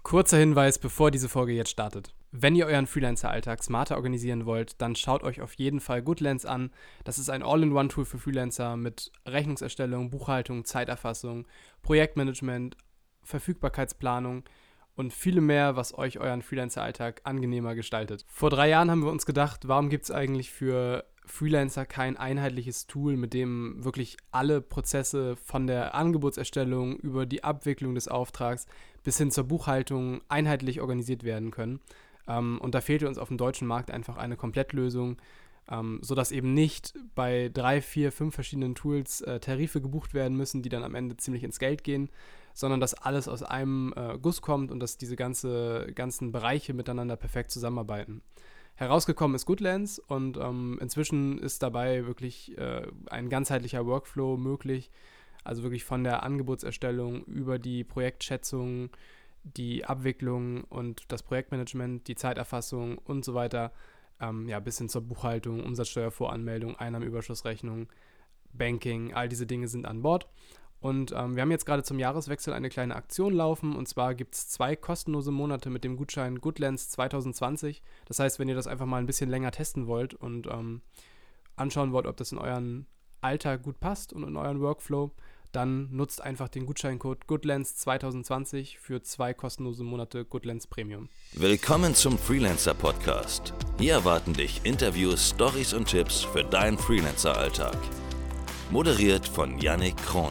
Kurzer Hinweis, bevor diese Folge jetzt startet. Wenn ihr euren Freelancer-Alltag smarter organisieren wollt, dann schaut euch auf jeden Fall Goodlands an. Das ist ein All-in-One-Tool für Freelancer mit Rechnungserstellung, Buchhaltung, Zeiterfassung, Projektmanagement, Verfügbarkeitsplanung und viele mehr, was euch euren Freelancer-Alltag angenehmer gestaltet. Vor 3 Jahren haben wir uns gedacht, warum gibt es eigentlich für Freelancer kein einheitliches Tool, mit dem wirklich alle Prozesse von der Angebotserstellung über die Abwicklung des Auftrags bis hin zur Buchhaltung einheitlich organisiert werden können. Und da fehlte uns auf dem deutschen Markt einfach eine Komplettlösung, sodass eben nicht bei 3, 4, 5 verschiedenen Tools Tarife gebucht werden müssen, die dann am Ende ziemlich ins Geld gehen, sondern dass alles aus einem Guss kommt und dass diese ganzen Bereiche miteinander perfekt zusammenarbeiten. Herausgekommen ist Goodlands und inzwischen ist dabei wirklich ein ganzheitlicher Workflow möglich. Also wirklich von der Angebotserstellung über die Projektschätzung, die Abwicklung und das Projektmanagement, die Zeiterfassung und so weiter, bis hin zur Buchhaltung, Umsatzsteuervoranmeldung, Einnahmenüberschussrechnung, Banking, all diese Dinge sind an Bord. Und wir haben jetzt gerade zum Jahreswechsel eine kleine Aktion laufen. Und zwar gibt es 2 kostenlose Monate mit dem Gutschein Goodlands 2020. Das heißt, wenn ihr das einfach mal ein bisschen länger testen wollt und anschauen wollt, ob das in euren Alltag gut passt und in euren Workflow, dann nutzt einfach den Gutscheincode Goodlands 2020 für 2 kostenlose Monate Goodlands Premium. Willkommen zum Freelancer Podcast. Hier erwarten dich Interviews, Stories und Tipps für deinen Freelancer-Alltag. Moderiert von Yannick Kron.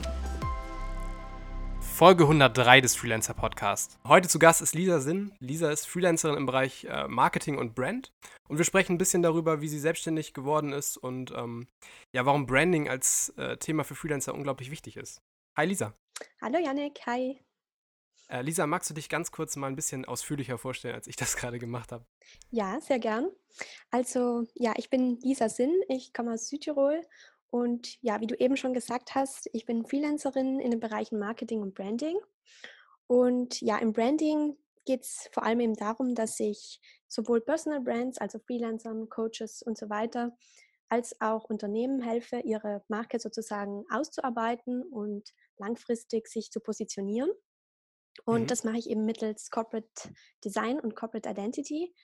Folge 103 des Freelancer Podcast. Heute zu Gast ist Lisa Sinn. Lisa ist Freelancerin im Bereich Marketing und Brand. Und wir sprechen ein bisschen darüber, wie sie selbstständig geworden ist und warum Branding als Thema für Freelancer unglaublich wichtig ist. Hi Lisa. Hallo Yannick, hi. Lisa, magst du dich ganz kurz mal ein bisschen ausführlicher vorstellen, als ich das gerade gemacht habe? Ja, sehr gern. Also, ja, ich bin Lisa Sinn, ich komme aus Südtirol und ja, wie du eben schon gesagt hast, ich bin Freelancerin in den Bereichen Marketing und Branding. Und ja, im Branding geht es vor allem eben darum, dass ich sowohl Personal Brands, also Freelancern, Coaches und so weiter, als auch Unternehmen helfe, ihre Marke sozusagen auszuarbeiten und langfristig sich zu positionieren. Und Mhm. das mache ich eben mittels Corporate Design und Corporate Identity.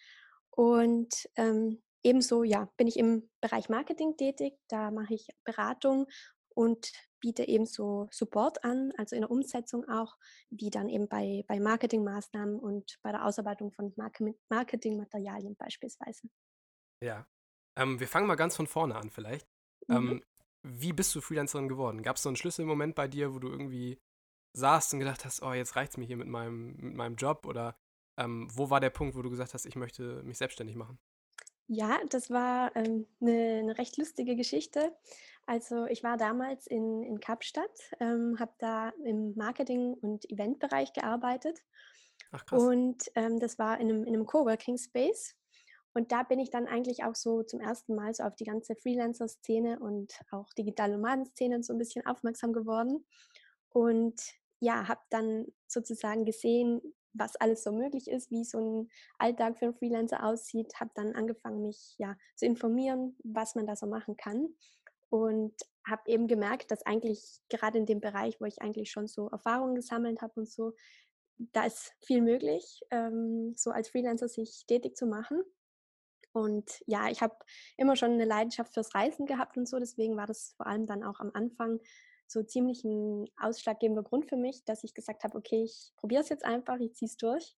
Und ebenso bin ich im Bereich Marketing tätig. Da mache ich Beratung und biete ebenso Support an, also in der Umsetzung auch, wie dann eben bei Marketingmaßnahmen und bei der Ausarbeitung von Marketingmaterialien beispielsweise. Ja. Wir fangen mal ganz von vorne an vielleicht. Mhm. Wie bist du Freelancerin geworden? Gab es so einen Schlüsselmoment bei dir, wo du irgendwie saßt und gedacht hast, oh, jetzt reicht's mir hier mit meinem Job? Oder wo war der Punkt, wo du gesagt hast, ich möchte mich selbstständig machen? Ja, das war 'ne recht lustige Geschichte. Also, ich war damals in Kapstadt, habe da im Marketing und Eventbereich gearbeitet Ach krass. und das war in 'nem Coworking Space. Und da bin ich dann eigentlich auch so zum ersten Mal so auf die ganze Freelancer-Szene und auch Digital-Nomaden-Szene so ein bisschen aufmerksam geworden und ja, habe dann sozusagen gesehen, was alles so möglich ist, wie so ein Alltag für 'n Freelancer aussieht, habe dann angefangen, mich, ja, zu informieren, was man da so machen kann und habe eben gemerkt, dass eigentlich gerade in dem Bereich, wo ich eigentlich schon so Erfahrungen gesammelt habe und so, da ist viel möglich, so als Freelancer sich tätig zu machen. Und ja, ich habe immer schon eine Leidenschaft fürs Reisen gehabt und so, deswegen war das vor allem dann auch am Anfang so ziemlich ein ausschlaggebender Grund für mich, dass ich gesagt habe: „Okay, ich probiere es jetzt einfach, ich ziehe es durch.“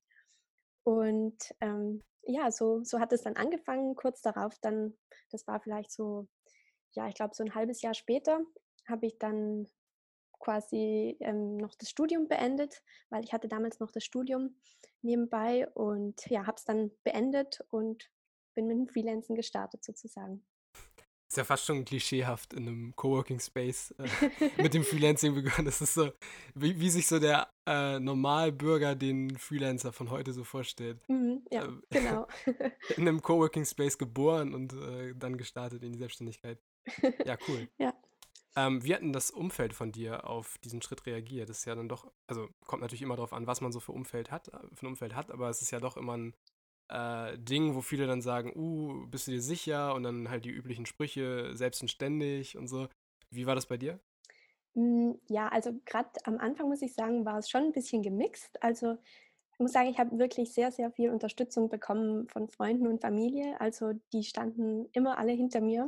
Und ja, so hat es dann angefangen. Kurz darauf dann, das war vielleicht so, ja, ich glaube, so ein halbes Jahr später, habe ich dann quasi noch das Studium beendet, weil ich hatte damals noch das Studium nebenbei und ja, habe es dann beendet und bin mit dem Freelancen gestartet sozusagen. Ist ja fast schon klischeehaft in einem Coworking Space mit dem Freelancing begonnen. Das ist so, wie sich so der Normalbürger den Freelancer von heute so vorstellt. Mhm, ja, Ähm, genau. in einem Coworking Space geboren und dann gestartet in die Selbstständigkeit. Ja, cool. Ja. Wie hat denn das Umfeld von dir auf diesen Schritt reagiert? Das ist ja dann doch, also kommt natürlich immer darauf an, was man so für ein Umfeld hat, aber es ist ja doch immer ein Ding, wo viele dann sagen, bist du dir sicher? Und dann halt die üblichen Sprüche, selbst und ständig und so. Wie war das bei dir? Ja, also gerade am Anfang muss ich sagen, war es schon ein bisschen gemixt. Also muss sagen, ich habe wirklich sehr, sehr viel Unterstützung bekommen von Freunden und Familie. Also, die standen immer alle hinter mir.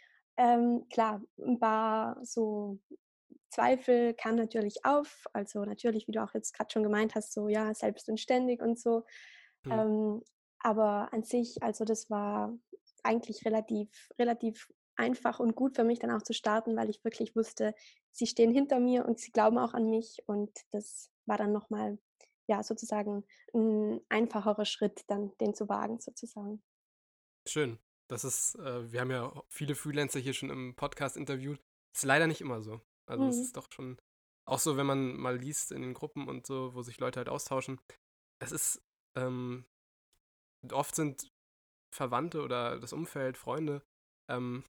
Klar, 'n paar so Zweifel kamen natürlich auf. Also, natürlich, wie du auch jetzt gerade schon gemeint hast, so, ja, selbst und ständig und so. Mhm. Ähm, aber an sich, also, das war eigentlich relativ einfach und gut für mich dann auch zu starten, weil ich wirklich wusste, sie stehen hinter mir und sie glauben auch an mich und das war dann noch mal, ja, sozusagen 'n einfacherer Schritt dann, den zu wagen sozusagen. Schön. Wir haben ja viele Freelancer hier schon im Podcast interviewt. Ist leider nicht immer so. Also es Mhm. ist doch schon auch so, wenn man mal liest in den Gruppen und so, wo sich Leute halt austauschen. Es ist, ähm, oft sind Verwandte oder das Umfeld, Freunde, ähm,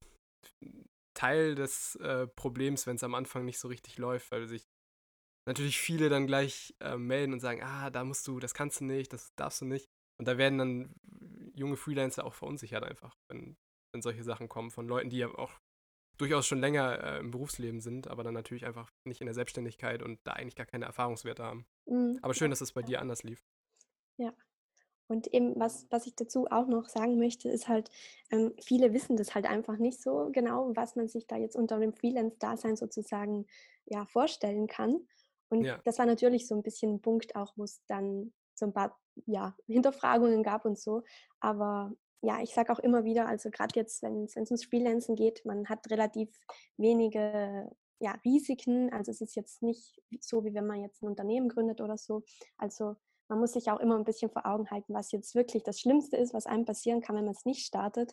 Teil des Problems, wenn es am Anfang nicht so richtig läuft, weil sich natürlich viele dann gleich melden und sagen, da musst du, das kannst du nicht, das darfst du nicht. Und da werden dann junge Freelancer auch verunsichert einfach, wenn solche Sachen kommen von Leuten, die ja auch durchaus schon länger im Berufsleben sind, aber dann natürlich einfach nicht in der Selbstständigkeit und da eigentlich gar keine Erfahrungswerte haben. Mhm. Aber Ja, schön, dass es bei ja, dir anders lief. ja. Und eben, was ich dazu auch noch sagen möchte, ist halt, viele wissen das halt einfach nicht so genau, was man sich da jetzt unter dem Freelance-Dasein sozusagen, ja, vorstellen kann. Und Ja, das war natürlich so ein bisschen 'n Punkt auch, wo es dann so ein paar, ja, Hinterfragungen gab und so. Aber ja, ich sage auch immer wieder, also gerade jetzt, wenn es ums Freelancen geht, man hat relativ wenige, ja, Risiken. Also, es ist jetzt nicht so, wie wenn man jetzt ein Unternehmen gründet oder so. Also, man muss sich auch immer ein bisschen vor Augen halten, was jetzt wirklich das Schlimmste ist, was einem passieren kann, wenn man es nicht startet.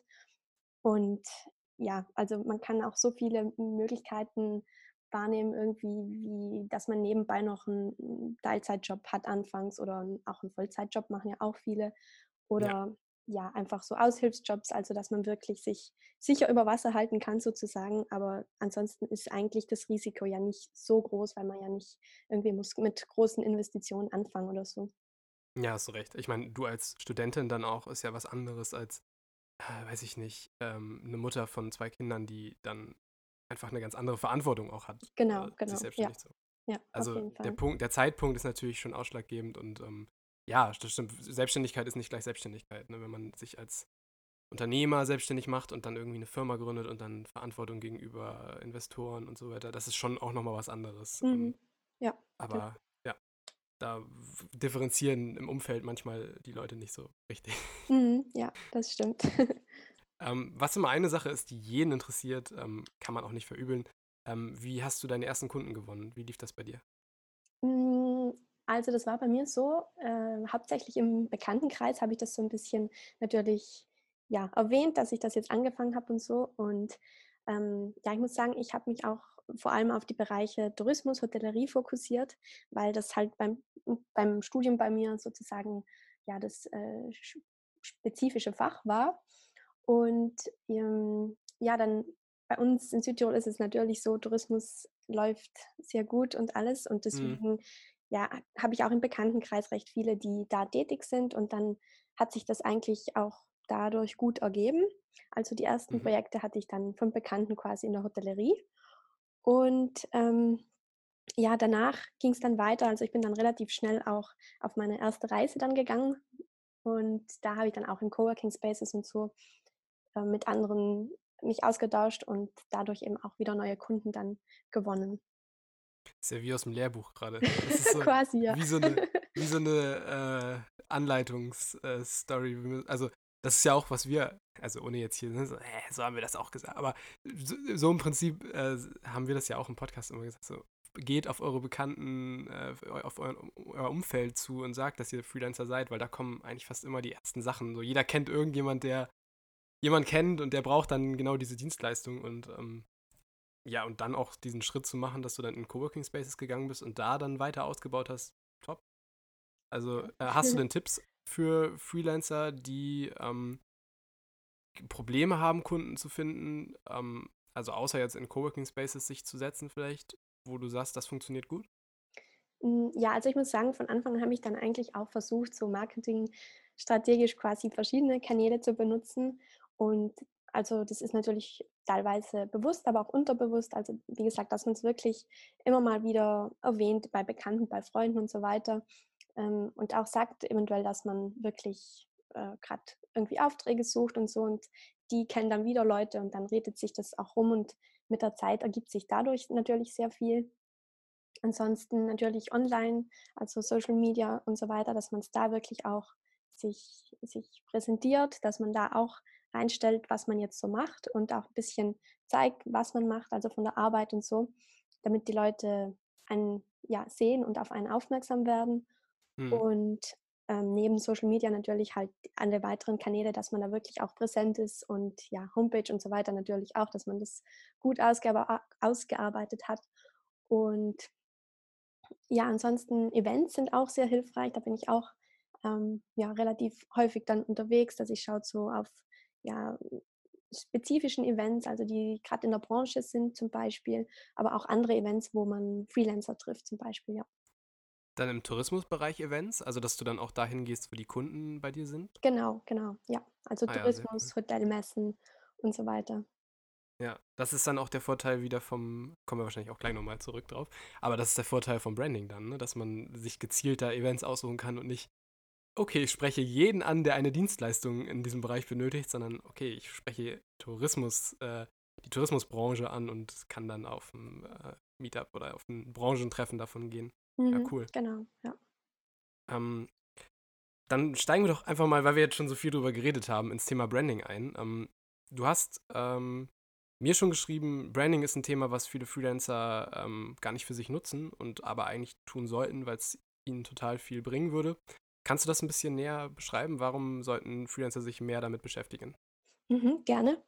Und ja, also, man kann auch so viele Möglichkeiten wahrnehmen irgendwie, wie dass man nebenbei noch einen Teilzeitjob hat anfangs oder 'n auch einen Vollzeitjob machen ja auch viele. ja. Oder ja, einfach so Aushilfsjobs, also, dass man wirklich sich sicher über Wasser halten kann sozusagen. Aber ansonsten ist eigentlich das Risiko ja nicht so groß, weil man ja nicht irgendwie muss mit großen Investitionen anfangen oder so. Ja, hast du recht. Ich meine, du als Studentin dann auch ist ja was anderes als, weiß ich nicht, 'ne Mutter von 2 Kindern, die dann einfach eine ganz andere Verantwortung auch hat, Genau, sich genau. Ja, selbstständig zu. ja, auf Also, jeden Fall. Der Zeitpunkt ist natürlich schon ausschlaggebend und, ja, das stimmt. Selbstständigkeit ist nicht gleich Selbstständigkeit, ne? Wenn man sich als Unternehmer selbstständig macht und dann irgendwie eine Firma gründet und dann Verantwortung gegenüber Investoren und so weiter, das ist schon auch noch mal was anderes. Mhm. Ja, genau. Aber ja, da differenzieren im Umfeld manchmal die Leute nicht so richtig. Mhm. Ja, das stimmt. Was immer eine Sache ist, die jeden interessiert, kann man auch nicht verübeln. Wie hast du deine ersten Kunden gewonnen? Wie lief das bei dir? Hm, also, das war bei mir so, hauptsächlich im Bekanntenkreis habe ich das so ein bisschen natürlich, ja, erwähnt, dass ich das jetzt angefangen habe und so. Und, ja, ich muss sagen, ich habe mich auch vor allem auf die Bereiche Tourismus, Hotellerie fokussiert, weil das halt beim Studium bei mir sozusagen, ja, das, spezifische Fach war. Und, ja, dann bei uns in Südtirol ist es natürlich so, Tourismus läuft sehr gut und alles und Mhm. deswegen, ja, habe ich auch im Bekanntenkreis recht viele, die da tätig sind und dann hat sich das eigentlich auch dadurch gut ergeben. Also, die ersten Mhm. Projekte hatte ich dann von Bekannten quasi in der Hotellerie und, ja, danach ging es dann weiter. Also, ich bin dann relativ schnell auch auf meine erste Reise dann gegangen und da habe ich dann auch in Coworking Spaces und so, mit anderen mich ausgetauscht und dadurch eben auch wieder neue Kunden dann gewonnen. Ist ja wie aus dem Lehrbuch gerade. Das ist so Quasi, ja. wie so eine wie so 'ne, Anleitungs Also, das ist ja auch, was wir also, ohne jetzt hier, ne, so: so haben wir das auch gesagt.“ Aber so im Prinzip, haben wir das ja auch im Podcast immer gesagt, so: Geht auf eure Bekannten, auf euer Umfeld zu und sagt, dass ihr Freelancer seid, weil da kommen eigentlich fast immer die ersten Sachen. So, jeder kennt irgendjemand, der jemand kennt und der braucht dann genau diese Dienstleistung und, ja, und dann auch diesen Schritt zu machen, dass du dann in Coworking Spaces gegangen bist und da dann weiter ausgebaut hast, top. Also, Ja. hast du denn Tipps für Freelancer, die Probleme haben, Kunden zu finden? Also, außer jetzt in Coworking Spaces sich zu setzen, vielleicht, wo du sagst, das funktioniert gut? Ja, also ich muss sagen, von Anfang an habe ich dann eigentlich auch versucht, so marketingstrategisch quasi verschiedene Kanäle zu benutzen. Und also das ist natürlich teilweise bewusst, aber auch unterbewusst. Also wie gesagt, dass man es wirklich immer mal wieder erwähnt bei Bekannten, bei Freunden und so weiter. und auch sagt eventuell, dass man wirklich gerade irgendwie Aufträge sucht und so und die kennen dann wieder Leute und dann redet sich das auch rum und mit der Zeit ergibt sich dadurch natürlich sehr viel. Ansonsten natürlich online, also Social Media und so weiter, dass man es da wirklich auch sich präsentiert, dass man da auch reinstellt, was man jetzt so macht und auch ein bisschen zeigt, was man macht, also von der Arbeit und so, damit die Leute einen, ja, sehen und auf einen aufmerksam werden. Mhm. Und, neben Social Media natürlich halt alle weiteren Kanäle, dass man da wirklich auch präsent ist und ja, Homepage und so weiter natürlich auch, dass man das gut ausgearbeitet hat. Und ja, ansonsten Events sind auch sehr hilfreich. Da bin ich auch, ja, relativ häufig dann unterwegs, dass ich schaue so auf, ja, spezifischen Events, also die gerade in der Branche sind zum Beispiel, aber auch andere Events, wo man Freelancer trifft zum Beispiel, ja. Dann im Tourismusbereich Events, also dass du dann auch dahin gehst, wo die Kunden bei dir sind? Genau, genau, ja. Also Ah ja, sehr cool. Tourismus, Hotelmessen und so weiter. Ja, das ist dann auch der Vorteil wieder vom, kommen wir wahrscheinlich auch gleich nochmal zurück drauf, aber das ist der Vorteil vom Branding dann, ne? Dass man sich gezielter Events aussuchen kann und nicht, okay, ich spreche jeden an, der eine Dienstleistung in diesem Bereich benötigt, sondern okay, ich spreche die Tourismusbranche an und kann dann auf ein Meetup oder auf ein Branchentreffen davon gehen. Ja, Mhm, cool. genau, ja. Ähm, Dann steigen wir doch einfach mal, weil wir jetzt schon so viel drüber geredet haben, ins Thema Branding ein. Du hast mir schon geschrieben, Branding ist ein Thema, was viele Freelancer gar nicht für sich nutzen und aber eigentlich tun sollten, weil es ihnen total viel bringen würde. Kannst du das ein bisschen näher beschreiben? Warum sollten Freelancer sich mehr damit beschäftigen? Mhm, gerne.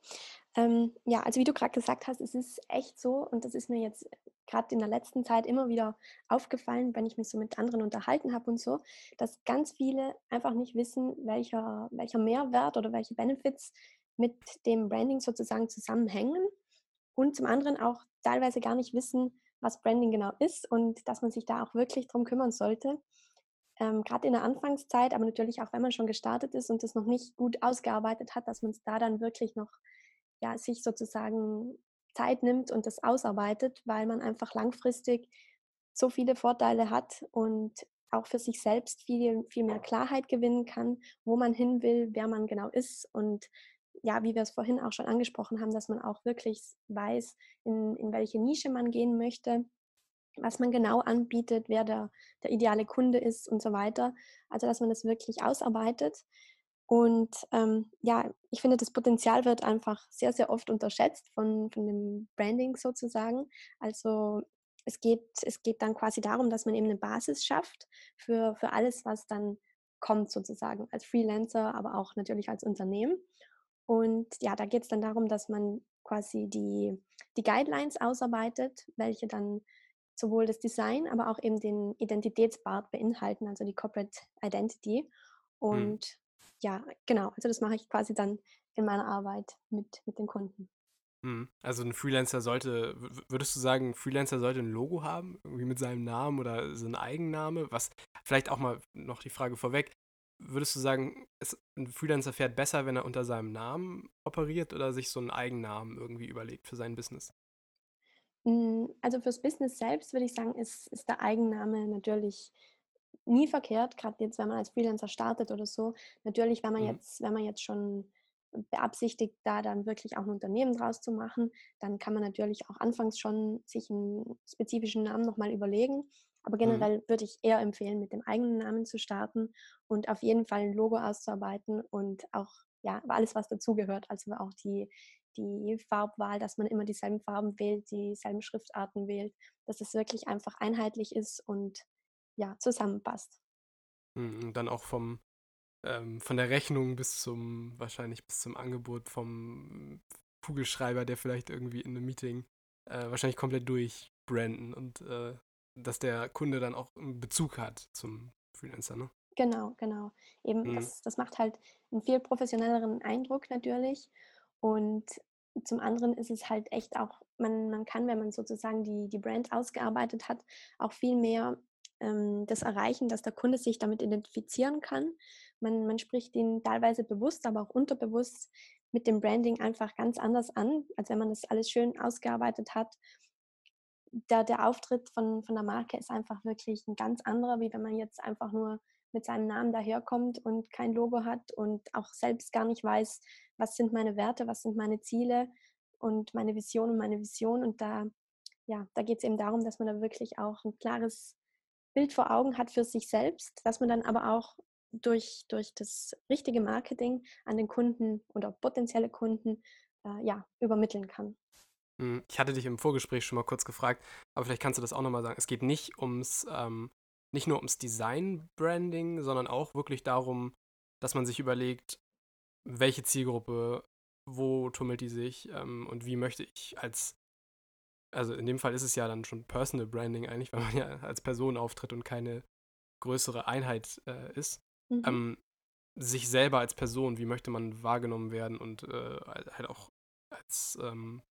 Ja, also wie du gerade gesagt hast, es ist echt so und das ist mir jetzt gerade in der letzten Zeit immer wieder aufgefallen, wenn ich mich so mit anderen unterhalten habe und so, dass ganz viele einfach nicht wissen, welcher Mehrwert oder welche Benefits mit dem Branding sozusagen zusammenhängen und zum anderen auch teilweise gar nicht wissen, was Branding genau ist und dass man sich da auch wirklich drum kümmern sollte. Grad in der Anfangszeit, aber natürlich auch, wenn man schon gestartet ist und das noch nicht gut ausgearbeitet hat, dass man es da dann wirklich noch, ja, sich sozusagen Zeit nimmt und das ausarbeitet, weil man einfach langfristig so viele Vorteile hat und auch für sich selbst viel mehr Klarheit gewinnen kann, wo man hin will, wer man genau ist und ja, wie wir es vorhin auch schon angesprochen haben, dass man auch wirklich weiß, in welche Nische man gehen möchte, was man genau anbietet, wer der ideale Kunde ist und so weiter. Also, dass man das wirklich ausarbeitet. Und, ja, ich finde, das Potenzial wird einfach sehr oft unterschätzt von dem Branding sozusagen. Also, es geht dann quasi darum, dass man eben eine Basis schafft für alles, was dann kommt sozusagen als Freelancer, aber auch natürlich als Unternehmen. Und ja, da geht es dann darum, dass man quasi die Guidelines ausarbeitet, welche dann sowohl das Design, aber auch eben den Identitätspart beinhalten, also die Corporate Identity. Mhm. Und ja, genau, also das mache ich quasi dann in meiner Arbeit mit den Kunden. Mhm. Also ein Freelancer sollte, würdest du sagen, ein Freelancer sollte ein Logo haben, irgendwie mit seinem Namen oder so ein Eigenname? Was, vielleicht auch mal noch die Frage vorweg, würdest du sagen, ein Freelancer fährt besser, wenn er unter seinem Namen operiert oder sich so einen Eigennamen irgendwie überlegt für sein Business? Also fürs Business selbst würde ich sagen, ist der Eigenname natürlich nie verkehrt, gerade jetzt, wenn man als Freelancer startet oder so. Natürlich, Mhm. wenn man jetzt schon beabsichtigt, da dann wirklich auch ein Unternehmen draus zu machen, dann kann man natürlich auch anfangs schon sich einen spezifischen Namen noch mal überlegen. Aber Mhm. generell würde ich eher empfehlen, mit dem eigenen Namen zu starten und auf jeden Fall ein Logo auszuarbeiten und auch, ja, alles, was dazugehört. Also auch die Farbwahl, dass man immer dieselben Farben wählt, dieselben Schriftarten wählt, dass es wirklich einfach einheitlich ist und ja, zusammenpasst. Mhm. Und dann auch von der Rechnung wahrscheinlich bis zum Angebot vom Kugelschreiber, der vielleicht irgendwie in einem Meeting wahrscheinlich komplett durchbranden und dass der Kunde dann auch einen Bezug hat zum Freelancer, ne? Genau, genau. Eben, Mhm. das macht halt einen viel professionelleren Eindruck natürlich. Und zum anderen ist es halt echt auch man kann, wenn man sozusagen die Brand ausgearbeitet hat, auch viel mehr, das erreichen, dass der Kunde sich damit identifizieren kann. Man spricht ihn teilweise bewusst, aber auch unterbewusst mit dem Branding einfach ganz anders an, als wenn man das alles schön ausgearbeitet hat. der Auftritt von der Marke ist einfach wirklich ein ganz anderer, wie wenn man jetzt einfach nur mit seinem Namen daherkommt und kein Logo hat und auch selbst gar nicht weiß, was sind meine Werte, was sind meine Ziele und meine Vision und meine Vision. Und da geht es eben darum, dass man da wirklich auch ein klares Bild vor Augen hat für sich selbst, dass man dann aber auch durch das richtige Marketing an den Kunden oder potenzielle Kunden, übermitteln kann. Ich hatte dich im Vorgespräch schon mal kurz gefragt, aber vielleicht kannst du das auch noch mal sagen. Es geht nicht nur ums Design-Branding, sondern auch wirklich darum, dass man sich überlegt, welche Zielgruppe, wo tummelt die sich, und wie möchte ich also in dem Fall ist es ja dann schon Personal Branding eigentlich, weil man ja als Person auftritt und keine größere Einheit ist. Mhm. Ähm, sich selber als Person, wie möchte man wahrgenommen werden und halt auch als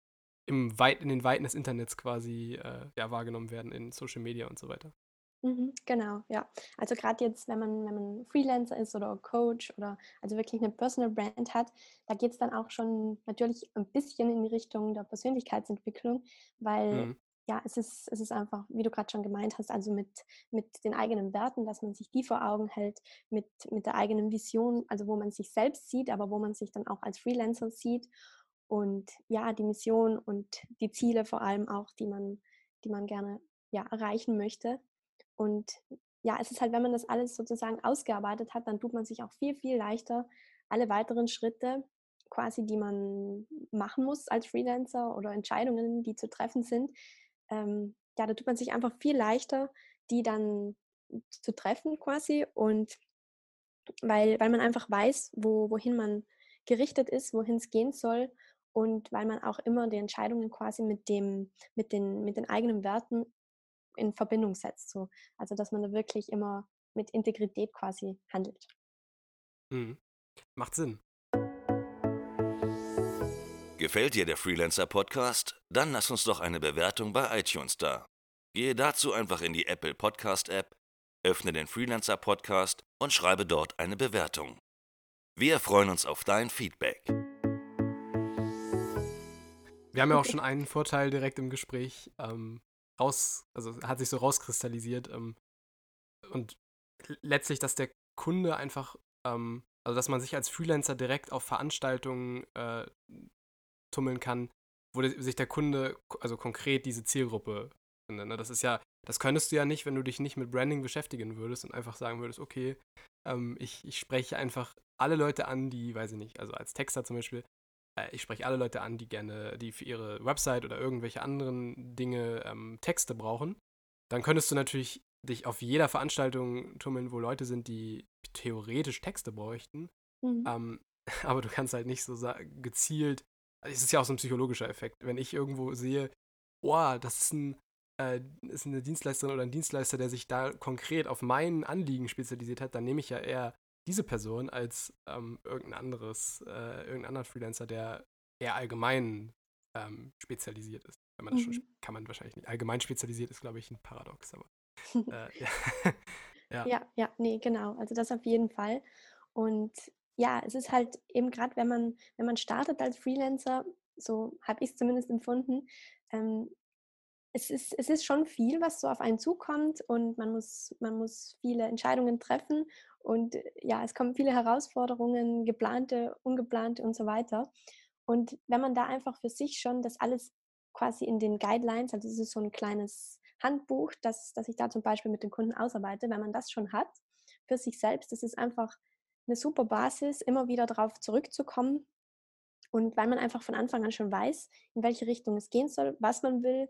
in den Weiten des Internets quasi ja, wahrgenommen werden in Social Media und so weiter. Mhm, genau, ja. Also gerade jetzt, wenn man Freelancer ist oder Coach oder also wirklich eine Personal Brand hat, da geht es dann auch schon natürlich ein bisschen in die Richtung der Persönlichkeitsentwicklung, weil, Mhm. ja, es ist einfach, wie du gerade schon gemeint hast, also mit den eigenen Werten, dass man sich die vor Augen hält, mit der eigenen Vision, also wo man sich selbst sieht, aber wo man sich dann auch als Freelancer sieht und ja, die Mission und die Ziele vor allem auch, die man gerne, ja, erreichen möchte. Und ja, es ist halt, wenn man das alles sozusagen ausgearbeitet hat, dann tut man sich auch viel, viel leichter, alle weiteren Schritte quasi, die man machen muss als Freelancer oder Entscheidungen, die zu treffen sind, da tut man sich einfach viel leichter, die dann zu treffen quasi. Und weil man einfach weiß, wohin man gerichtet ist, wohin es gehen soll und weil man auch immer die Entscheidungen quasi mit den eigenen Werten in Verbindung setzt, so. Also, dass man da wirklich immer mit Integrität quasi handelt. Mhm. Macht Sinn. Gefällt dir der Freelancer Podcast? Dann lass uns doch eine Bewertung bei iTunes da. Gehe dazu einfach in die Apple Podcast App, öffne den Freelancer Podcast und schreibe dort eine Bewertung. Wir freuen uns auf dein Feedback. Wir haben ja auch schon einen Vorteil direkt im Gespräch also hat sich so rauskristallisiert. Und letztlich, dass der Kunde einfach, also dass man sich als Freelancer direkt auf Veranstaltungen tummeln kann, wo sich der Kunde, also konkret diese Zielgruppe findet. Ne? Das könntest du ja nicht, wenn du dich nicht mit Branding beschäftigen würdest und einfach sagen würdest, okay, ich spreche einfach alle Leute an, die, weiß ich nicht, also als Texter zum Beispiel, ich spreche alle Leute an, die für ihre Website oder irgendwelche anderen Dinge Texte brauchen. Dann könntest du natürlich dich auf jeder Veranstaltung tummeln, wo Leute sind, die theoretisch Texte bräuchten. Mhm. Ähm, aber du kannst halt nicht so gezielt. Also es ist ja auch so ein psychologischer Effekt. Wenn ich irgendwo sehe, oh, das ist eine Dienstleisterin oder ein Dienstleister, der sich da konkret auf mein Anliegen spezialisiert hat, dann nehme ich ja eher diese Person als irgendeinen anderen Freelancer, der eher allgemein spezialisiert ist. Wenn man das schon, Mhm. kann man wahrscheinlich nicht. Allgemein spezialisiert ist, glaube ich, ein Paradox, aber ja. Ja. Ja, ja, ne, genau. Also, das auf jeden Fall. Und ja, es ist halt eben gerade, wenn man startet als Freelancer, so habe ich's zumindest empfunden, ähm, es ist schon viel, was so auf einen zukommt und man muss viele Entscheidungen treffen und, ja, es kommen viele Herausforderungen, geplante, ungeplante und so weiter. Und wenn man da einfach für sich schon das alles quasi in den Guidelines, also es ist so ein kleines Handbuch, das ich da zum Beispiel mit den Kunden ausarbeite, wenn man das schon hat für sich selbst, das ist einfach eine super Basis, immer wieder darauf zurückzukommen und weil man einfach von Anfang an schon weiß, in welche Richtung es gehen soll, was man will,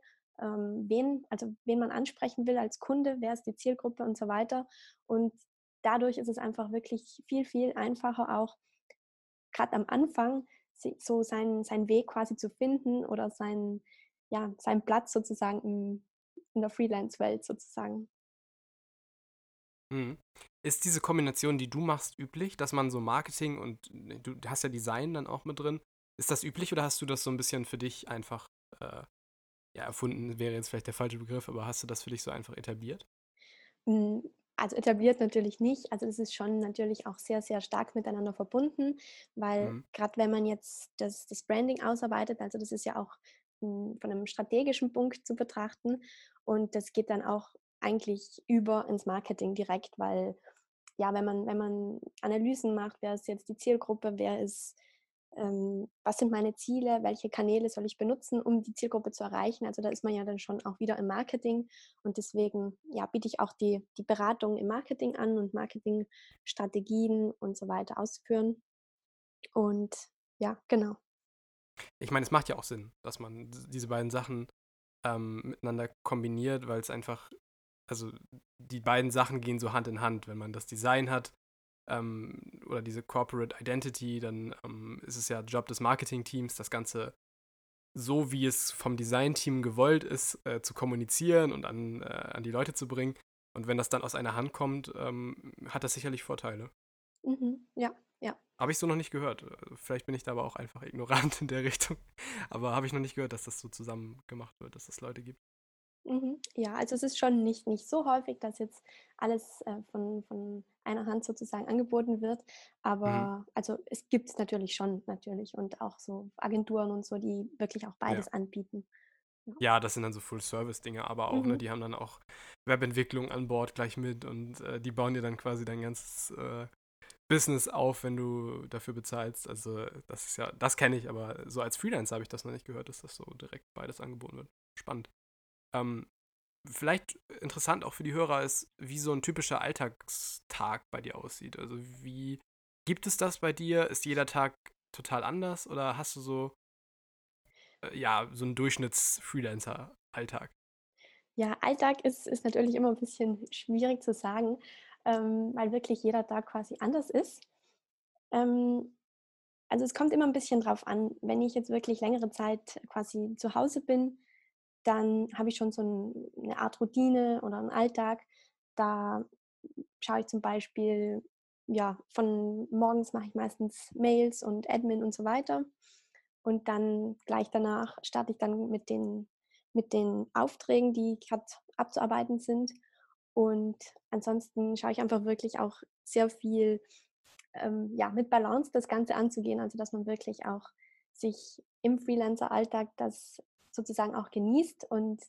wen man ansprechen will als Kunde, wer ist die Zielgruppe und so weiter. Und dadurch ist es einfach wirklich viel, viel einfacher auch gerade am Anfang so seinen Weg quasi zu finden oder seinen Platz sozusagen in der Freelance-Welt sozusagen. Mhm. Ist diese Kombination, die du machst, üblich, dass man so Marketing und ne, du hast ja Design dann auch mit drin. Ist das üblich oder hast du das so ein bisschen für dich einfach äh, ja, erfunden, wäre jetzt vielleicht der falsche Begriff, aber hast du das für dich so einfach etabliert? Hm, also etabliert natürlich nicht. Also es ist schon natürlich auch sehr, sehr stark miteinander verbunden, weil Mhm. gerade wenn man jetzt das Branding ausarbeitet, also das ist ja auch von einem strategischen Punkt zu betrachten. Und das geht dann auch eigentlich über ins Marketing direkt, weil ja, wenn man Analysen macht, wer ist jetzt die Zielgruppe, was sind meine Ziele, welche Kanäle soll ich benutzen, um die Zielgruppe zu erreichen. Also da ist man ja dann schon auch wieder im Marketing und deswegen ja, biete ich auch die Beratung im Marketing an und Marketingstrategien und so weiter ausführen. Und ja, genau. Ich meine, es macht ja auch Sinn, dass man diese beiden Sachen miteinander kombiniert, weil es einfach, also die beiden Sachen gehen so Hand in Hand. Wenn man das Design hat oder diese Corporate Identity, dann ist es ja Job des Marketing-Teams, das Ganze so, wie es vom Design-Team gewollt ist, zu kommunizieren und an die Leute zu bringen. Und wenn das dann aus einer Hand kommt, hat das sicherlich Vorteile. Mhm. Ja, ja. Habe ich so noch nicht gehört. Vielleicht bin ich da aber auch einfach ignorant in der Richtung. Aber habe ich noch nicht gehört, dass das so zusammen gemacht wird, dass es Leute gibt. Mhm. Ja, also es ist schon nicht so häufig, dass jetzt alles von einer Hand sozusagen angeboten wird. Mhm. Aber also es gibt es natürlich schon, natürlich. Und auch so Agenturen und so, die wirklich auch Ja. beides anbieten. Ja. Ja, das sind dann so Full-Service-Dinge, aber auch, ne, Mhm. die haben dann auch Webentwicklung an Bord gleich mit und die bauen dir dann quasi dein ganzes Business auf, wenn du dafür bezahlst. Also das ist ja, das kenne ich, aber so als Freelancer habe ich das noch nicht gehört, dass das so direkt beides angeboten wird. Spannend. Ähm, Vielleicht interessant auch für die Hörer ist, wie so ein typischer Alltagstag bei dir aussieht. Also wie gibt es das bei dir? Ist jeder Tag total anders oder hast du so, ja, so einen Durchschnitts-Freelancer-Alltag? Ja, Alltag ist natürlich immer ein bisschen schwierig zu sagen, weil wirklich jeder Tag quasi anders ist. Ähm, also es kommt immer ein bisschen drauf an. Wenn ich jetzt wirklich längere Zeit quasi zu Hause bin, dann habe ich schon so 'ne Art Routine oder einen Alltag. Da schaue ich zum Beispiel, ja, von morgens mache ich meistens Mails und Admin und so weiter. Und dann gleich danach starte ich dann mit den Aufträgen, die gerade abzuarbeiten sind. Und ansonsten schaue ich einfach wirklich auch sehr viel, ja, mit Balance das Ganze anzugehen. Also, dass man wirklich auch sich im Freelancer-Alltag das sozusagen auch genießt und,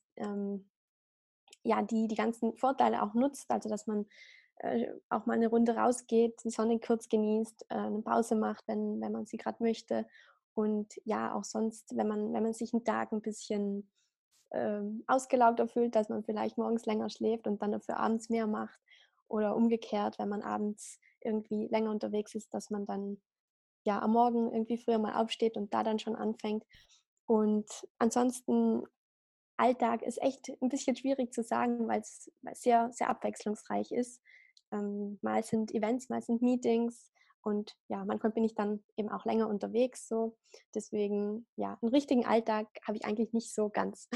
ja, die ganzen Vorteile auch nutzt. Also, dass man, auch mal eine Runde rausgeht, die Sonne kurz genießt, 'ne Pause macht, wenn man sie gerade möchte. Und ja, auch sonst, wenn man sich 'n Tag ein bisschen, ausgelaugter fühlt, dass man vielleicht morgens länger schläft und dann dafür abends mehr macht. Oder umgekehrt, wenn man abends irgendwie länger unterwegs ist, dass man dann, ja, am Morgen irgendwie früher mal aufsteht und da dann schon anfängt. Und ansonsten Alltag ist echt ein bisschen schwierig zu sagen, weil's sehr, sehr abwechslungsreich ist. Mal sind Events, mal sind Meetings und ja, manchmal bin ich dann eben auch länger unterwegs so. Deswegen, ja, 'n richtigen Alltag habe ich eigentlich nicht so ganz.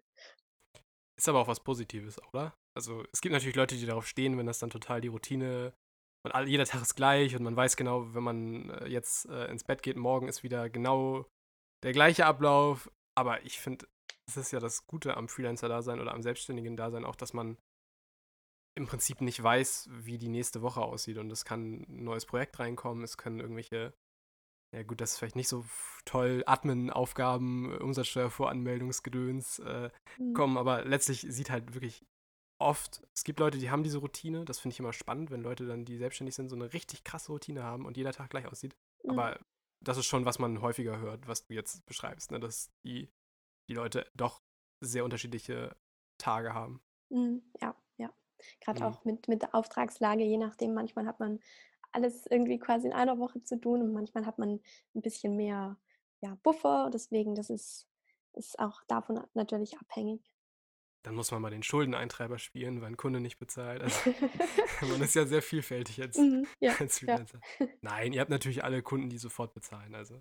Ist aber auch was Positives, oder? Also es gibt natürlich Leute, die darauf stehen, wenn das dann total die Routine und jeder Tag ist gleich und man weiß genau, wenn man jetzt ins Bett geht, morgen ist wieder genau der gleiche Ablauf. Aber ich finde, es ist ja das Gute am Freelancer-Dasein oder am Selbstständigen-Dasein auch, dass man im Prinzip nicht weiß, wie die nächste Woche aussieht. Und es kann ein neues Projekt reinkommen, es können irgendwelche, ja gut, das ist vielleicht nicht so toll, Admin-Aufgaben, Umsatzsteuervoranmeldungsgedöns Mhm. kommen, aber letztlich sieht halt wirklich oft, es gibt Leute, die haben diese Routine, das finde ich immer spannend, wenn Leute dann, die selbstständig sind, so eine richtig krasse Routine haben und jeder Tag gleich aussieht. Mhm. Aber das ist schon, was man häufiger hört, was du jetzt beschreibst, ne? Dass die Leute doch sehr unterschiedliche Tage haben. Mhm. Ja, ja. Grad Mhm. auch mit der Auftragslage, je nachdem, manchmal hat man alles irgendwie quasi in einer Woche zu tun und manchmal hat man 'n bisschen mehr, ja, Buffer. Deswegen, das ist auch davon natürlich abhängig. Dann muss man mal den Schuldeneintreiber spielen, weil ein Kunde nicht bezahlt. Also man ist ja sehr vielfältig als, Mhm. Ja, als ja. Freelancer. Nein, ihr habt natürlich alle Kunden, die sofort bezahlen. Also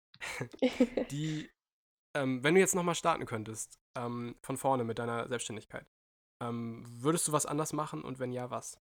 die, wenn du jetzt nochmal starten könntest, von vorne mit deiner Selbstständigkeit, würdest du was anders machen und wenn ja, was?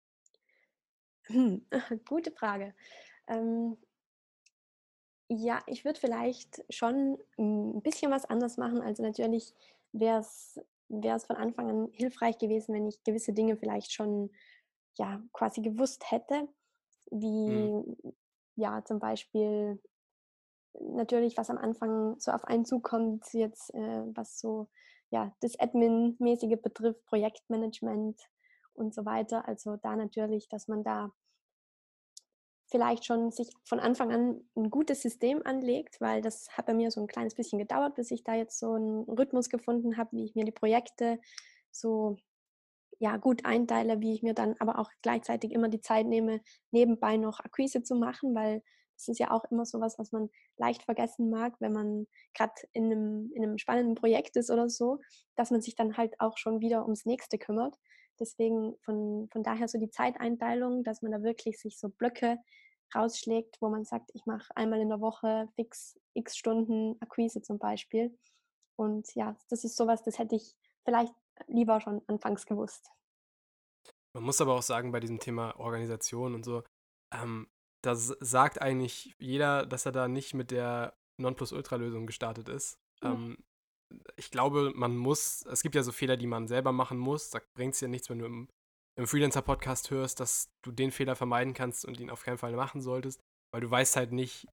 Gute Frage. Ähm, ja, ich würde vielleicht schon ein bisschen was anders machen. Also, natürlich wäre es von Anfang an hilfreich gewesen, wenn ich gewisse Dinge vielleicht schon, ja, quasi gewusst hätte, Mhm. wie, ja, zum Beispiel natürlich, was am Anfang so auf einen zukommt, jetzt was so ja, das Admin-mäßige betrifft, Projektmanagement und so weiter. Also da natürlich, dass man da vielleicht schon sich von Anfang an ein gutes System anlegt, weil das hat bei mir so ein kleines bisschen gedauert, bis ich da jetzt so einen Rhythmus gefunden habe, wie ich mir die Projekte so, ja, gut einteile, wie ich mir dann aber auch gleichzeitig immer die Zeit nehme, nebenbei noch Akquise zu machen, weil das ist ja auch immer so was, was man leicht vergessen mag, wenn man gerade in 'nem spannenden Projekt ist oder so, dass man sich dann halt auch schon wieder ums Nächste kümmert. Deswegen von daher so die Zeiteinteilung, dass man da wirklich sich so Blöcke rausschlägt, wo man sagt: „Ich mache einmal in der Woche fix X Stunden Akquise“ zum Beispiel. Und ja, das ist so was, das hätte ich vielleicht lieber schon anfangs gewusst. Man muss aber auch sagen, bei diesem Thema Organisation und so, ähm, sagt eigentlich jeder, dass er da nicht mit der Nonplusultra-Lösung gestartet ist. Ja. Ich glaube, es gibt ja so Fehler, die man selber machen muss. Da bringt es ja nichts, wenn du im Freelancer-Podcast hörst, dass du den Fehler vermeiden kannst und ihn auf keinen Fall machen solltest, weil du weißt halt nicht,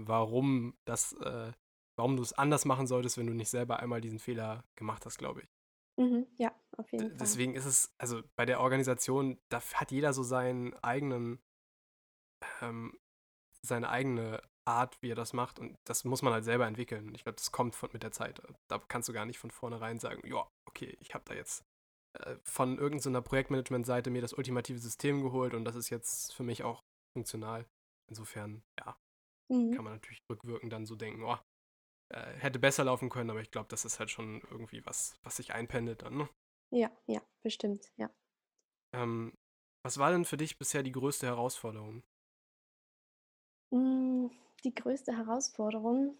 warum du es anders machen solltest, wenn du nicht selber einmal diesen Fehler gemacht hast, glaube ich. Mhm. Ja, auf jeden Fall. Deswegen ist es, also bei der Organisation, da hat jeder so ähm, seine eigene Art, wie er das macht, und das muss man halt selber entwickeln. Ich glaube, das kommt mit der Zeit. Da kannst du gar nicht von vornherein sagen, ja, okay, ich habe da jetzt von irgendeiner Projektmanagement-Seite mir das ultimative System geholt und das ist jetzt für mich auch funktional. Insofern, ja, Mhm. kann man natürlich rückwirkend dann so denken, oh, hätte besser laufen können, aber ich glaube, das ist halt schon irgendwie was sich einpendelt dann, ne? Ja, ja, bestimmt, ja. Ähm, Was war denn für dich bisher die größte Herausforderung? Hm, die größte Herausforderung,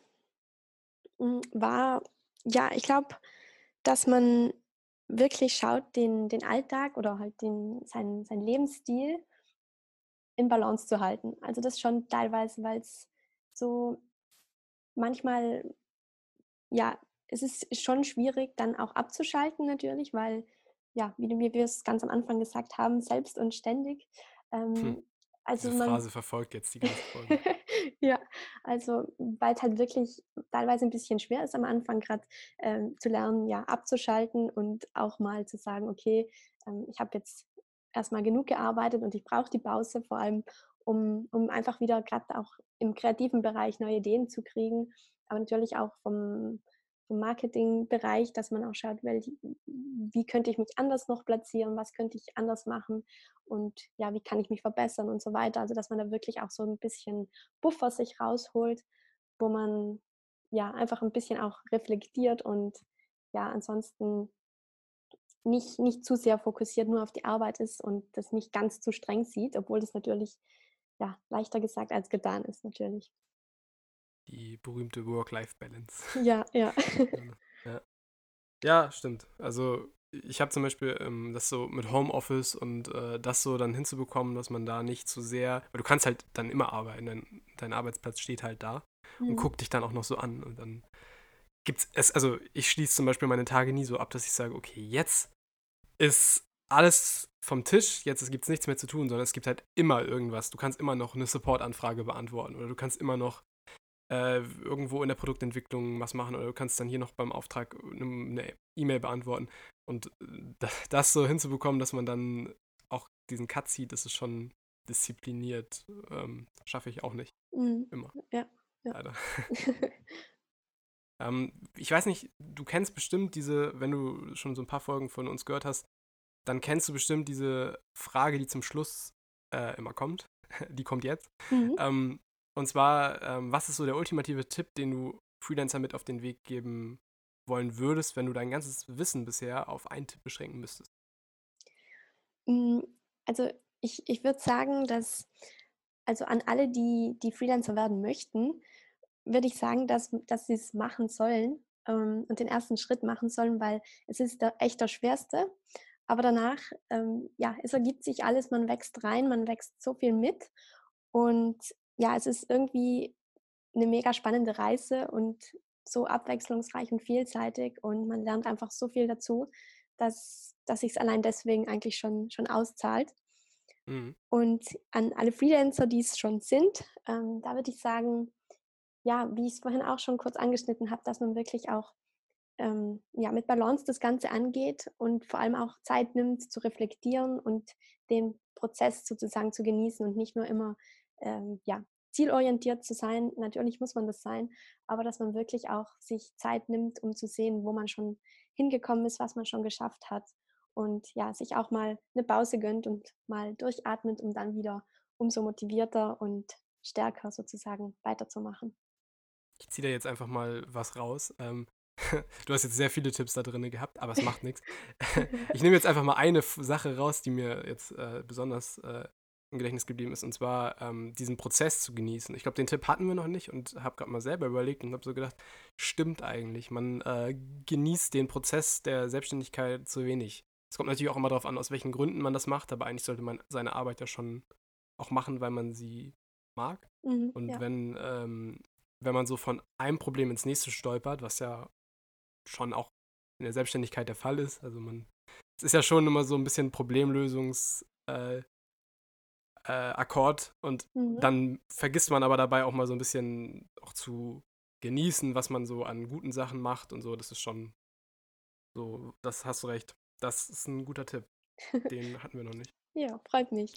war ja, ich glaube, dass man wirklich schaut, den Alltag oder halt seinen Lebensstil in Balance zu halten. Also, das schon teilweise, weil es so manchmal ja, es ist schon schwierig, dann auch abzuschalten natürlich, weil, ja, wie wir es ganz am Anfang gesagt haben, selbst und ständig. Hm, Ähm, diese also, man Phrase verfolgt jetzt die ganze Folge. ja, also, weil's halt wirklich teilweise ein bisschen schwer ist am Anfang grad, zu lernen, ja, abzuschalten und auch mal zu sagen: „Okay, ich habe jetzt erst mal genug gearbeitet und ich brauche die Pause“, vor allem, um einfach wieder grad auch im kreativen Bereich neue Ideen zu kriegen, aber natürlich auch vom Marketingbereich, dass man auch schaut, wie könnte ich mich anders noch platzieren, was könnte ich anders machen und ja, wie kann ich mich verbessern und so weiter. Also, dass man da wirklich auch so ein bisschen Puffer sich rausholt, wo man ja einfach ein bisschen auch reflektiert und ja, ansonsten nicht zu sehr fokussiert nur auf die Arbeit ist und das nicht ganz zu streng sieht, obwohl das natürlich, ja, leichter gesagt als getan ist natürlich. Die berühmte Work-Life-Balance. Ja, ja. Ja, ne? Ja. Ja, stimmt. Also ich habe zum Beispiel das so mit Homeoffice und das so dann hinzubekommen, dass man da nicht zu sehr, weil du kannst halt dann immer arbeiten, dein Arbeitsplatz steht halt da und Mhm. guckt dich dann auch noch so an und dann also ich schließe zum Beispiel meine Tage nie so ab, dass ich sage, okay, jetzt ist alles vom Tisch, jetzt gibt es nichts mehr zu tun, sondern es gibt halt immer irgendwas. Du kannst immer noch eine Support-Anfrage beantworten oder du kannst immer noch irgendwo in der Produktentwicklung was machen oder du kannst dann hier noch beim Auftrag eine E-Mail beantworten. Und das so hinzubekommen, dass man dann auch diesen Cut zieht, das ist schon diszipliniert. Schaffe ich auch nicht Mhm. immer, Ja, ja. leider. Ich weiß nicht, du kennst bestimmt wenn du schon so ein paar Folgen von uns gehört hast, dann kennst du bestimmt diese Frage, die zum Schluss immer kommt. Die kommt jetzt. Mhm. Ähm, und zwar, was ist so der ultimative Tipp, den du Freelancer mit auf den Weg geben wollen würdest, wenn du dein ganzes Wissen bisher auf einen Tipp beschränken müsstest? Hm, also, ich würde sagen, dass also, an alle, die Freelancer werden möchten, würde ich sagen, dass sie es machen sollen, und den ersten Schritt machen sollen, weil es ist der echt der schwerste. Aber danach, ja, es ergibt sich alles, man wächst rein, man wächst so viel mit. Und ja, es ist irgendwie eine mega spannende Reise und so abwechslungsreich und vielseitig und man lernt einfach so viel dazu, dass sich's allein deswegen eigentlich schon auszahlt. Mhm. Und an alle Freelancer, die es schon sind, da würde ich sagen, ja, wie ich es vorhin auch schon kurz angeschnitten habe, dass man wirklich auch mit Balance das Ganze angeht und vor allem auch Zeit nimmt zu reflektieren und den Prozess sozusagen zu genießen und nicht nur immer zielorientiert zu sein. Natürlich muss man das sein, aber dass man wirklich auch sich Zeit nimmt, um zu sehen, wo man schon hingekommen ist, was man schon geschafft hat und ja, sich auch mal eine Pause gönnt und mal durchatmet, um dann wieder umso motivierter und stärker sozusagen weiterzumachen. Ich ziehe da jetzt einfach mal was raus. Du hast jetzt sehr viele Tipps da drin gehabt, aber es macht nichts. Ich nehme jetzt einfach mal eine Sache raus, die mir jetzt besonders im Gedächtnis geblieben ist, und zwar diesen Prozess zu genießen. Ich glaube, den Tipp hatten wir noch nicht und habe gerade mal selber überlegt und habe so gedacht, stimmt eigentlich, man genießt den Prozess der Selbstständigkeit zu wenig. Es kommt natürlich auch immer darauf an, aus welchen Gründen man das macht, aber eigentlich sollte man seine Arbeit ja schon auch machen, weil man sie mag. Mhm, Und ja. wenn man so von einem Problem ins nächste stolpert, was ja schon auch in der Selbstständigkeit der Fall ist, also es ist ja schon immer so ein bisschen Problemlösungs- Akkord, und Mhm. dann vergisst man aber dabei auch mal so ein bisschen auch zu genießen, was man so an guten Sachen macht und so. Das ist schon so, das hast du recht. Das ist ein guter Tipp. Den hatten wir noch nicht. Ja, freut mich.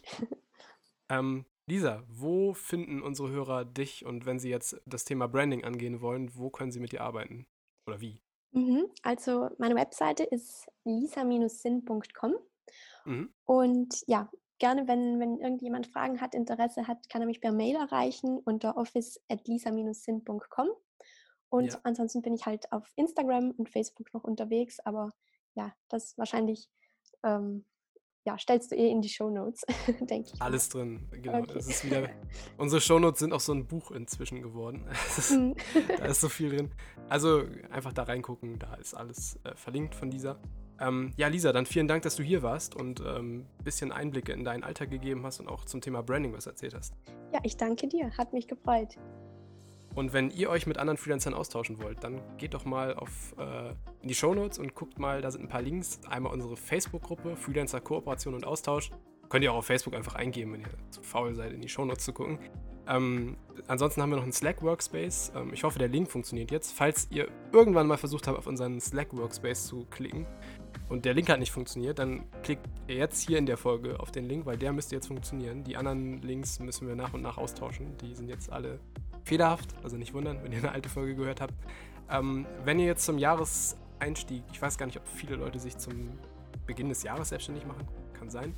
Lisa, wo finden unsere Hörer dich, und wenn sie jetzt das Thema Branding angehen wollen, wo können sie mit dir arbeiten? Oder wie? Also meine Webseite ist lisa-sinn.com Mhm. und ja, gerne, wenn irgendjemand Fragen hat, Interesse hat, kann er mich per Mail erreichen unter office@lisa-sinn.com und Ja. ansonsten bin ich halt auf Instagram und Facebook noch unterwegs, aber ja, das wahrscheinlich, ähm, stellst du in die Shownotes, denke ich mal. Alles drin, genau. Okay. Es ist wieder. Unsere Shownotes sind auch so ein Buch inzwischen geworden. Mhm. Da ist so viel drin. Also einfach da reingucken, da ist alles verlinkt von Lisa. Ja, Lisa, dann vielen Dank, dass du hier warst und ein bisschen Einblicke in deinen Alltag gegeben hast und auch zum Thema Branding was erzählt hast. Ja, ich danke dir, hat mich gefreut. Und wenn ihr euch mit anderen Freelancern austauschen wollt, dann geht doch mal in die Shownotes und guckt mal, da sind ein paar Links. Einmal unsere Facebook-Gruppe, Freelancer Kooperation und Austausch. Könnt ihr auch auf Facebook einfach eingeben, wenn ihr zu faul seid, in die Shownotes zu gucken. Ansonsten haben wir noch einen Slack-Workspace. Ich hoffe, der Link funktioniert jetzt. Falls ihr irgendwann mal versucht habt, auf unseren Slack-Workspace zu klicken und der Link hat nicht funktioniert, dann klickt ihr jetzt hier in der Folge auf den Link, weil der müsste jetzt funktionieren. Die anderen Links müssen wir nach und nach austauschen. Die sind jetzt alle fehlerhaft, also nicht wundern, wenn ihr eine alte Folge gehört habt. Wenn ihr jetzt zum Jahreseinstieg, ich weiß gar nicht, ob viele Leute sich zum Beginn des Jahres selbstständig machen, kann sein.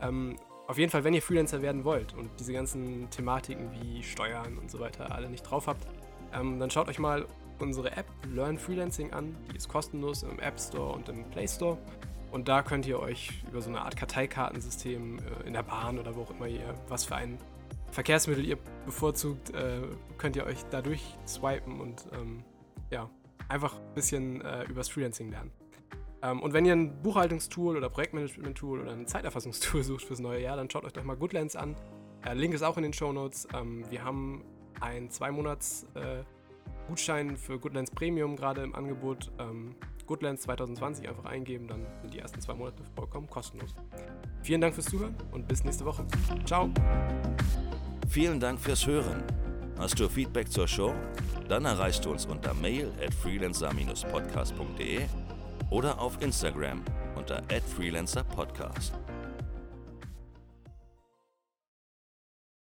Auf jeden Fall, wenn ihr Freelancer werden wollt und diese ganzen Thematiken wie Steuern und so weiter alle nicht drauf habt, dann schaut euch mal unsere App Learn Freelancing an. Die ist kostenlos im App Store und im Play Store. Und da könnt ihr euch über so eine Art Karteikartensystem in der Bahn oder wo auch immer ihr, was für ein Verkehrsmittel ihr bevorzugt, könnt ihr euch dadurch swipen und einfach ein bisschen übers Freelancing lernen. Und wenn ihr ein Buchhaltungstool oder Projektmanagement-Tool oder ein Zeiterfassungstool sucht fürs neue Jahr, dann schaut euch doch mal Goodlands an. Link ist auch in den Shownotes. Wir haben einen 2-Monats Gutschein für Goodlands Premium gerade im Angebot. Goodlands 2020 einfach eingeben, dann sind die ersten 2 Monate vollkommen kostenlos. Vielen Dank fürs Zuhören und bis nächste Woche. Ciao! Vielen Dank fürs Hören. Hast du Feedback zur Show? Dann erreichst du uns unter mail@freelancer-podcast.de oder auf Instagram unter @freelancerpodcast.